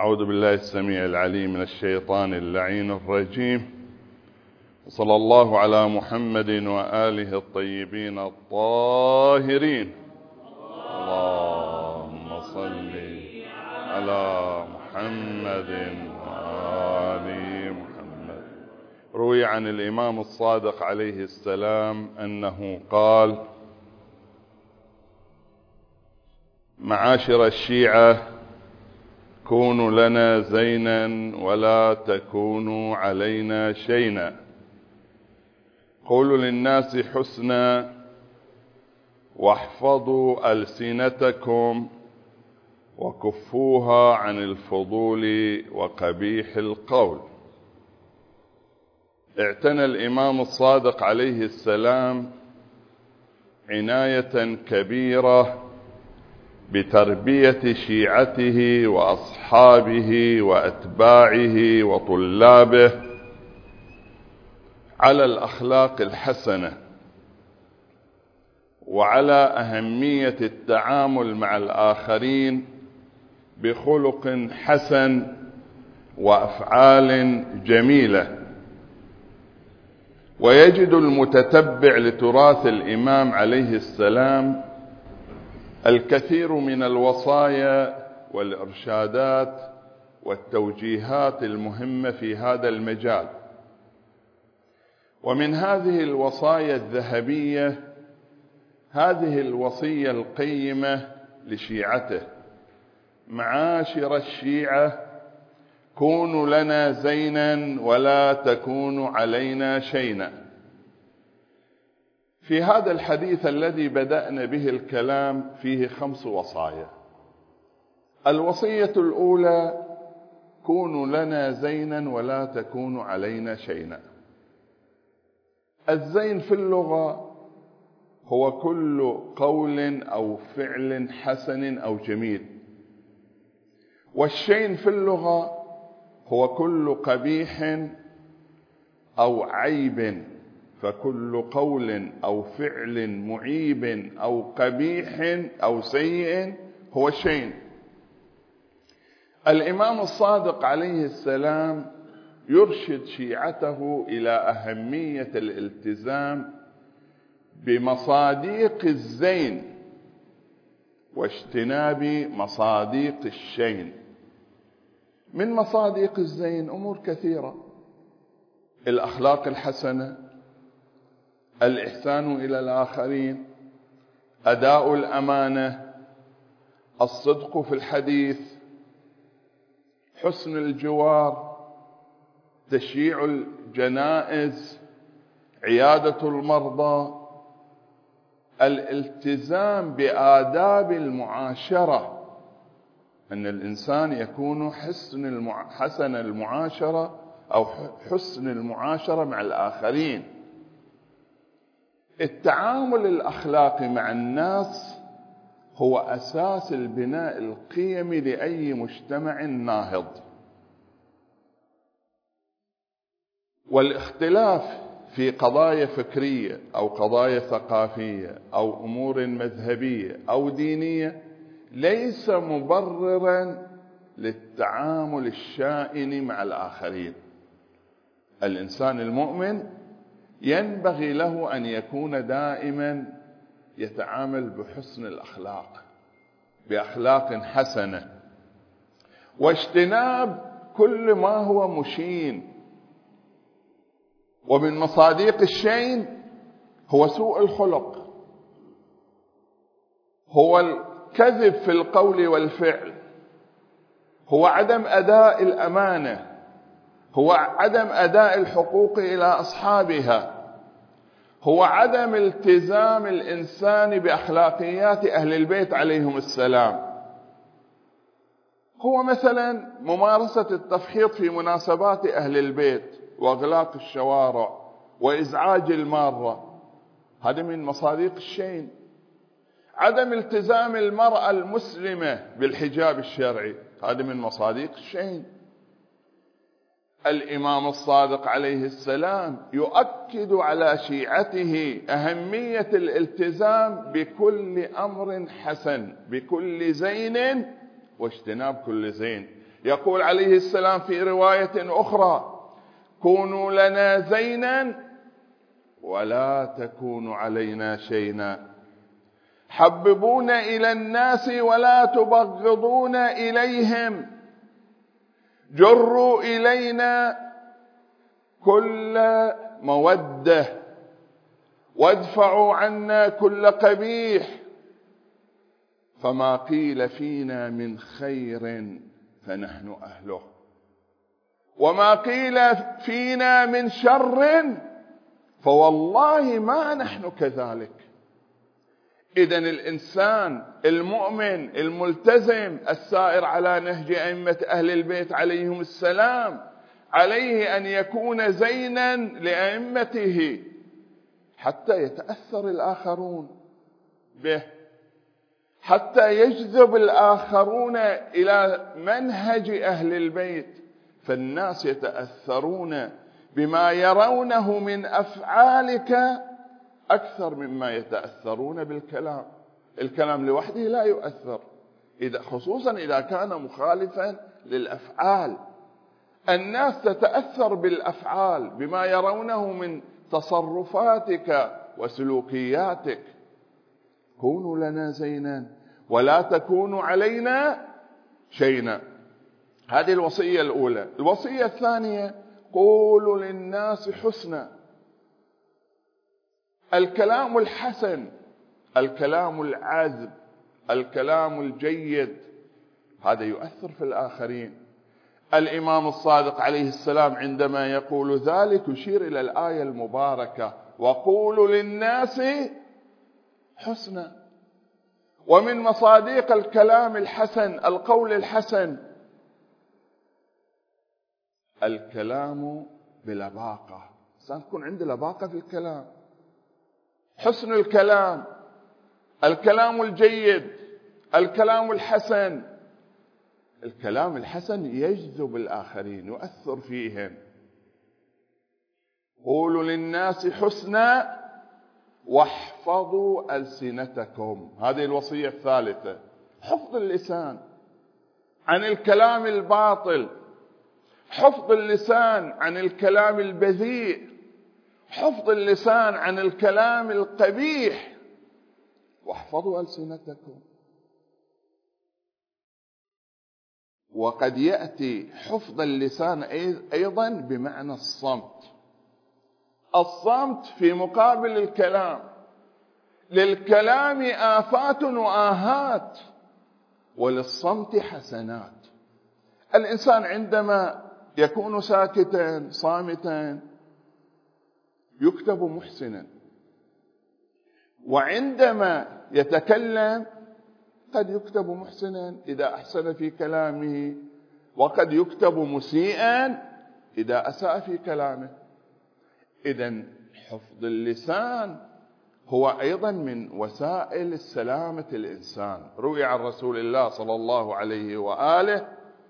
أعوذ بالله السميع العليم من الشيطان اللعين الرجيم، وصلى الله على محمد وآله الطيبين الطاهرين. اللهم صل على محمد وآل محمد. روي عن الإمام الصادق عليه السلام أنه قال: معاشر الشيعة، كونوا لنا زينا ولا تكونوا علينا شينا، قولوا للناس حسنا واحفظوا ألسنتكم وكفوها عن الفضول وقبيح القول. اعتنى الإمام الصادق عليه السلام عناية كبيرة بتربية شيعته وأصحابه وأتباعه وطلابه على الأخلاق الحسنة، وعلى أهمية التعامل مع الآخرين بخلق حسن وأفعال جميلة. ويجد المتتبع لتراث الإمام عليه السلام الكثير من الوصايا والإرشادات والتوجيهات المهمة في هذا المجال. ومن هذه الوصايا الذهبية هذه الوصية القيمة لشيعته: معاشر الشيعة، كونوا لنا زينا ولا تكونوا علينا شينا. في هذا الحديث الذي بدأنا به الكلام فيه 5 وصايا. الوصية الأولى: كونوا لنا زينا ولا تكونوا علينا شينا. الزين في اللغة هو كل قول أو فعل حسن أو جميل، والشين في اللغة هو كل قبيح أو عيب، فكل قول أو فعل معيب أو قبيح أو سيء هو شين. الإمام الصادق عليه السلام يرشد شيعته إلى أهمية الالتزام بمصاديق الزين واجتناب مصاديق الشين. من مصاديق الزين أمور كثيرة: الأخلاق الحسنة، الإحسان إلى الآخرين، أداء الأمانة، الصدق في الحديث، حسن الجوار، تشييع الجنائز، عيادة المرضى، الالتزام بآداب المعاشرة، أن الإنسان يكون حسن المعاشرة أو حسن المعاشرة مع الآخرين. التعامل الأخلاقي مع الناس هو أساس البناء القيمي لأي مجتمع ناهض. والاختلاف في قضايا فكرية أو قضايا ثقافية أو أمور مذهبية أو دينية ليس مبررا للتعامل الشائن مع الآخرين. الإنسان المؤمن ينبغي له أن يكون دائما يتعامل بحسن الأخلاق، بأخلاق حسنة، واجتناب كل ما هو مشين. ومن مصاديق الشين هو سوء الخلق، هو الكذب في القول والفعل، هو عدم أداء الأمانة، هو عدم أداء الحقوق إلى أصحابها، هو عدم التزام الإنسان بأخلاقيات أهل البيت عليهم السلام، هو مثلا ممارسة التفحيط في مناسبات أهل البيت وإغلاق الشوارع وإزعاج المارة، هذا من مصاديق الشين. عدم التزام المرأة المسلمة بالحجاب الشرعي، هذا من مصاديق الشين. الإمام الصادق عليه السلام يؤكد على شيعته أهمية الالتزام بكل أمر حسن، بكل زين واجتناب كل زين. يقول عليه السلام في رواية أخرى: كونوا لنا زينا ولا تكونوا علينا شينا، حببونا إلى الناس ولا تبغضون إليهم، جروا إلينا كل مودة، وادفعوا عنا كل قبيح، فما قيل فينا من خير فنحن أهله، وما قيل فينا من شر فوالله ما نحن كذلك. إذن الإنسان المؤمن الملتزم السائر على نهج أئمة أهل البيت عليهم السلام عليه أن يكون زينا لأئمته حتى يتأثر الآخرون به، حتى يجذب الآخرون إلى منهج أهل البيت، فالناس يتأثرون بما يرونه من أفعالك أكثر مما يتأثرون بالكلام. الكلام لوحده لا يؤثر، خصوصا إذا كان مخالفا للأفعال. الناس تتأثر بالأفعال، بما يرونه من تصرفاتك وسلوكياتك. كونوا لنا زينا ولا تكونوا علينا شينا، هذه الوصية الأولى. الوصية الثانية: قولوا للناس حسنا. الكلام الحسن، الكلام العذب، الكلام الجيد، هذا يؤثر في الآخرين. الإمام الصادق عليه السلام عندما يقول ذلك يشير إلى الآية المباركة: وقولوا للناس حسنا. ومن مصادق الكلام الحسن، القول الحسن، الكلام بلباقة. الإنسان تكون عنده لباقة في الكلام، حسن الكلام، الكلام الجيد، الكلام الحسن. الكلام الحسن يجذب الآخرين، يؤثر فيهم. قولوا للناس حسنا واحفظوا ألسنتكم، هذه الوصية الثالثة. حفظ اللسان عن الكلام الباطل، حفظ اللسان عن الكلام البذيء، حفظ اللسان عن الكلام القبيح. واحفظوا ألسنتكم. وقد يأتي حفظ اللسان أيضا بمعنى الصمت. الصمت في مقابل الكلام. للكلام آفات وآهات وللصمت حسنات. الإنسان عندما يكون ساكتا صامتا يكتب محسنا، وعندما يتكلم قد يكتب محسنا إذا أحسن في كلامه، وقد يكتب مسيئا إذا أساء في كلامه. إذن حفظ اللسان هو أيضا من وسائل سلامة الإنسان. روي عن رسول الله صلى الله عليه وآله: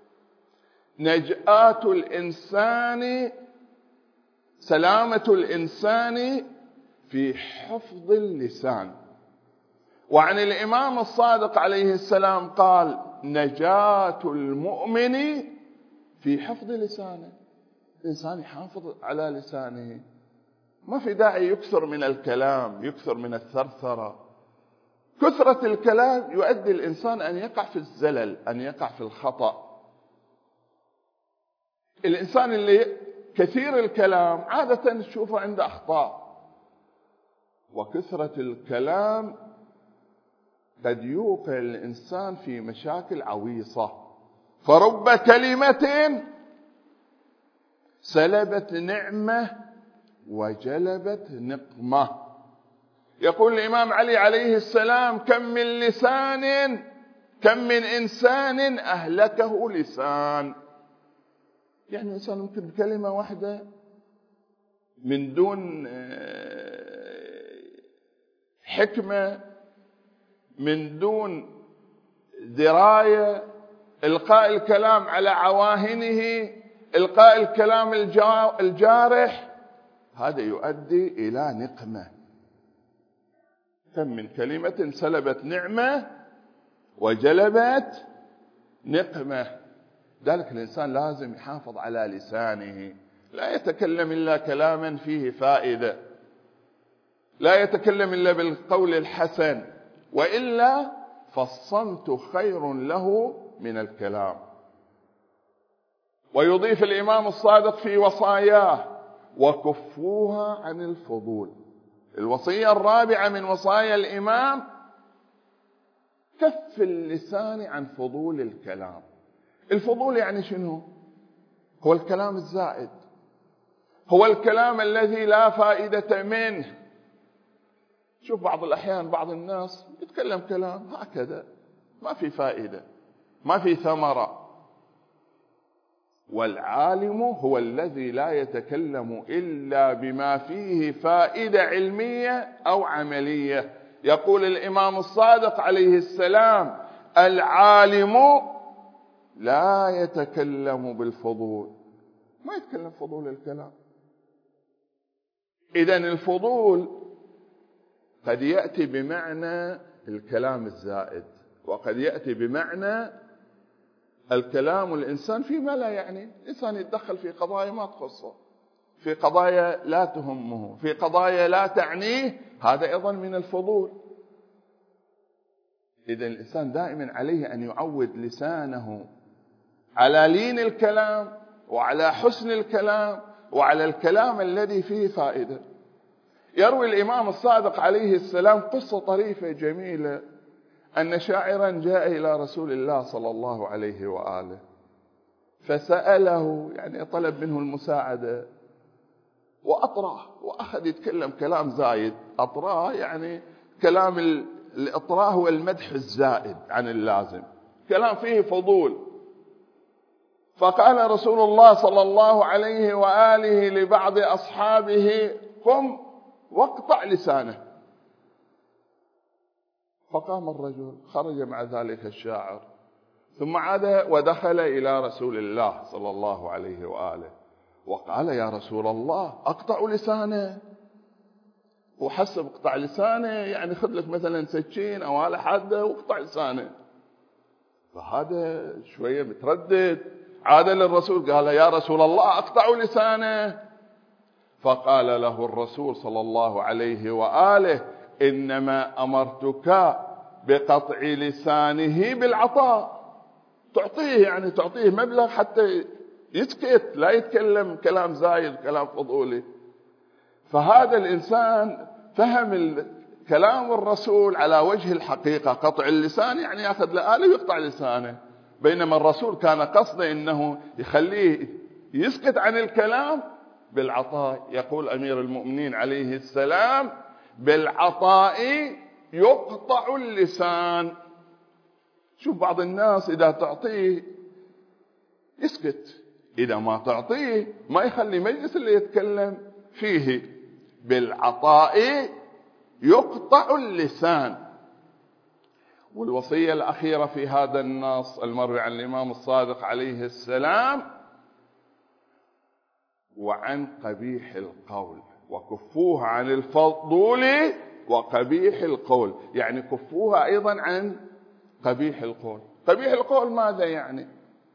نجاة الإنسان، سلامة الإنسان في حفظ اللسان. وعن الإمام الصادق عليه السلام قال: نجاة المؤمن في حفظ لسانه. الإنسان يحافظ على لسانه، ما في داعي يكثر من الكلام، يكثر من الثرثرة. كثرة الكلام يؤدي الإنسان أن يقع في الزلل، أن يقع في الخطأ. الإنسان اللي كثير الكلام عادة تشوفه عنده أخطاء. وكثرة الكلام قد يوقع الإنسان في مشاكل عويصة. فرب كلمة سلبت نعمة وجلبت نقمة. يقول الإمام علي عليه السلام: كم من لسان، كم من إنسان أهلكه لسان. يعني الإنسان ممكن بكلمة واحدة من دون حكمة، من دون دراية، إلقاء الكلام على عواهنه، إلقاء الكلام الجارح، هذا يؤدي إلى نقمة. كم من كلمة سلبت نعمة وجلبت نقمة. ذلك الإنسان لازم يحافظ على لسانه، لا يتكلم إلا كلاما فيه فائدة، لا يتكلم إلا بالقول الحسن، وإلا فالصمت خير له من الكلام. ويضيف الإمام الصادق في وصاياه: وكفوها عن الفضول. الوصية الرابعة من وصايا الإمام: كف اللسان عن فضول الكلام. الفضول يعني شنو؟ هو الكلام الزائد، هو الكلام الذي لا فائدة منه. شوف بعض الأحيان بعض الناس يتكلم كلام هكذا ما في فائدة، ما في ثمرة. والعالم هو الذي لا يتكلم إلا بما فيه فائدة علمية أو عملية. يقول الإمام الصادق عليه السلام: العالم لا يتكلم بالفضول، ما يتكلم فضول الكلام. إذن الفضول قد يأتي بمعنى الكلام الزائد، وقد يأتي بمعنى الكلام الإنسان فيما لا يعني. الإنسان يتدخل في قضايا ما تخصه، في قضايا لا تهمه، في قضايا لا تعنيه، هذا أيضا من الفضول. إذن الإنسان دائما عليه أن يعود لسانه على لين الكلام، وعلى حسن الكلام، وعلى الكلام الذي فيه فائدة. يروي الإمام الصادق عليه السلام قصة طريفة جميلة، أن شاعرا جاء إلى رسول الله صلى الله عليه وآله فسأله، يعني طلب منه المساعدة، وأطراه وأخذ يتكلم كلام زايد. أطراه يعني كلام الإطراء هو المدح الزائد عن اللازم، كلام فيه فضول. فقال رسول الله صلى الله عليه وآله لبعض أصحابه: قم واقطع لسانه. فقام الرجل، خرج مع ذلك الشاعر، ثم عاد ودخل إلى رسول الله صلى الله عليه وآله وقال: يا رسول الله، أقطع لسانه؟ وحسب اقطع لسانه يعني خذ لك مثلا سكين أو آلة حادة واقطع لسانه. فهذا شوية متردد، عاد للرسول قال: يا رسول الله، أقطع لسانه؟ فقال له الرسول صلى الله عليه وآله: إنما أمرتك بقطع لسانه بالعطاء. تعطيه، يعني تعطيه مبلغ حتى يسكت، لا يتكلم كلام زايد كلام فضولي. فهذا الإنسان فهم كلام الرسول على وجه الحقيقة. قطع اللسان يعني يأخذ لآله ويقطع لسانه، بينما الرسول كان قصده إنه يخليه يسكت عن الكلام بالعطاء. يقول أمير المؤمنين عليه السلام: بالعطاء يقطع اللسان. شوف بعض الناس إذا تعطيه يسكت، إذا ما تعطيه ما يخلي مجلس اللي يتكلم فيه. بالعطاء يقطع اللسان. والوصية الأخيرة في هذا النص المروي عن الإمام الصادق عليه السلام: وعن قبيح القول. وكفوها عن الفضول وقبيح القول، يعني كفوها أيضا عن قبيح القول. قبيح القول ماذا يعني؟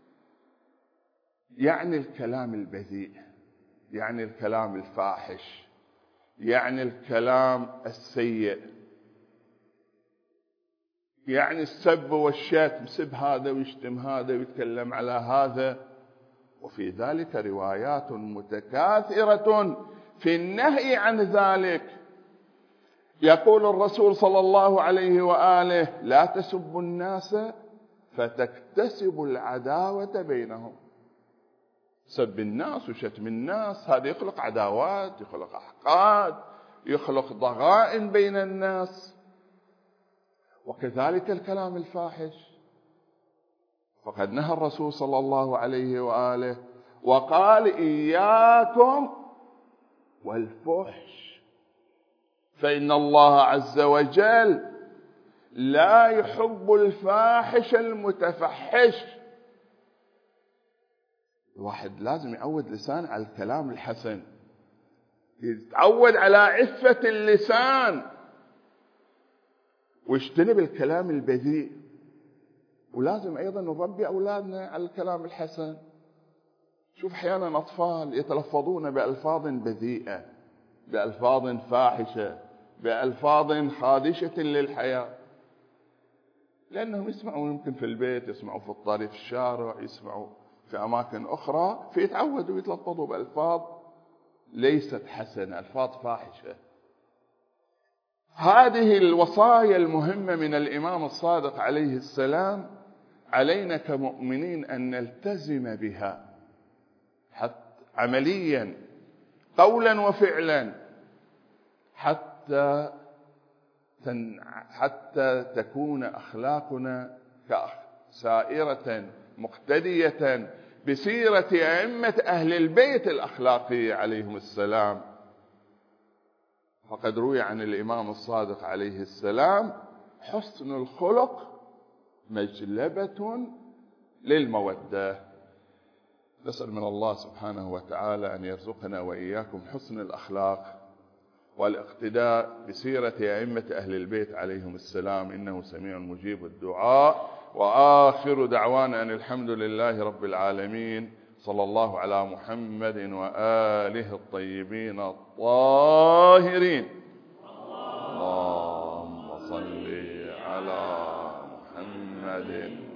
يعني الكلام البذيء، يعني الكلام الفاحش، يعني الكلام السيء، يعني السب والشتم، سب هذا ويشتم هذا ويتكلم على هذا. وفي ذلك روايات متكاثرة في النهي عن ذلك. يقول الرسول صلى الله عليه وآله: لا تسبوا الناس فتكتسبوا العداوة بينهم. سب الناس وشتم الناس هذا يخلق عداوات، يخلق أحقاد، يخلق ضغائن بين الناس. وكذلك الكلام الفاحش، فقد نهى الرسول صلى الله عليه وآله وقال: إياكم والفحش، فإن الله عز وجل لا يحب الفاحش المتفحش. الواحد لازم يعود لسان على الكلام الحسن، يتعود على عفة اللسان، ويجتنب الكلام البذيء. ولازم أيضا نربي أولادنا على الكلام الحسن. شوف أحيانا أطفال يتلفظون بألفاظ بذيئة، بألفاظ فاحشة، بألفاظ خادشة للحياة، لأنهم يسمعوا يمكن في البيت، يسمعوا في الطريق، في الشارع، يسمعوا في أماكن أخرى، فيتعودوا يتلفظوا بألفاظ ليست حسنة، ألفاظ فاحشة. هذه الوصايا المهمة من الإمام الصادق عليه السلام علينا كمؤمنين أن نلتزم بها حتى عمليا قولا وفعلا، حتى تكون أخلاقنا سائرة مقتدية بسيرة أئمة أهل البيت الأخلاقية عليهم السلام. فقد روي عن الإمام الصادق عليه السلام: حسن الخلق مجلبة للمودة. نسأل من الله سبحانه وتعالى أن يرزقنا وإياكم حسن الأخلاق والاقتداء بسيرة أئمة أهل البيت عليهم السلام، إنه سميع مجيب الدعاء. وآخر دعوانا أن الحمد لله رب العالمين، صلى الله على محمد وآله الطيبين الطاهرين. اللهم صل على محمد